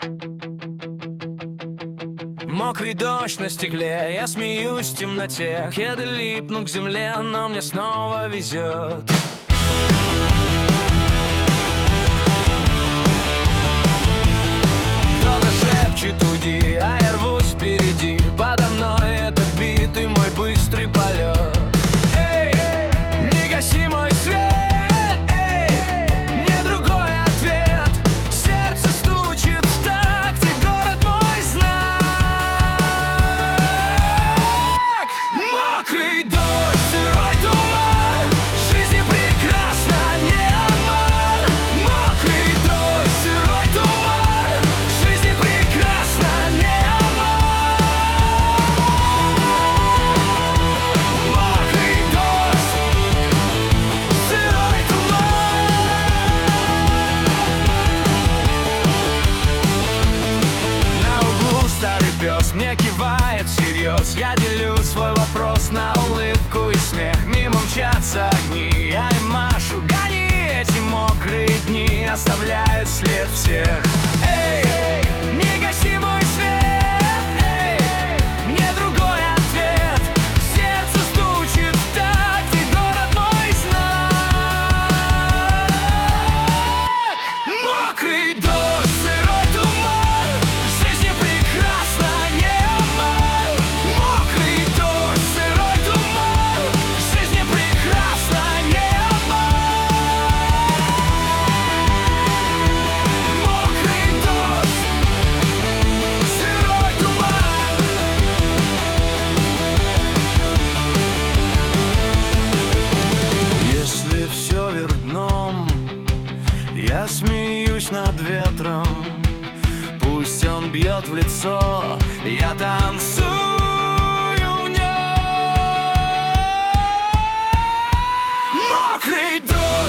Мокрый дождь на стекле, я смеюсь в темноте. Кеды липнут к земле, но мне снова везет. Кто-то шепчет уйди, а я рвусь впереди. Подо мной этот битый мой быстрый полет. Эй, не гаси мой свет, эй, мне другой ответ. Сердце стучит в такт, и город мой знак. Мокрый дождь, сырой туман, жизнь прекрасна, не обман. Мокрый дождь, сырой туман, жизнь прекрасна, не обман. Мокрый дождь, сырой туман. На углу старый пес мне кивает всерьез. Я делю свой вопрос на улыбку и смех. Мимо мчатся огни, я им машу. Гони, эти мокрые дни оставляют след всех. Эй, не гаси мой свет, эй, мне другой ответ. Сердце стучит в такт, и город мой знак. Мокрый дождь, сырой туман, жизнь прекрасна, не обман. Мокрый дождь, сырой туман, жизнь прекрасна, не обман. Мокрый дождь, сырой туман. Если все вверх дном, я смеюсь над ветром. Пусть он бьет в лицо, я танцую в нем. Мокрый дождь,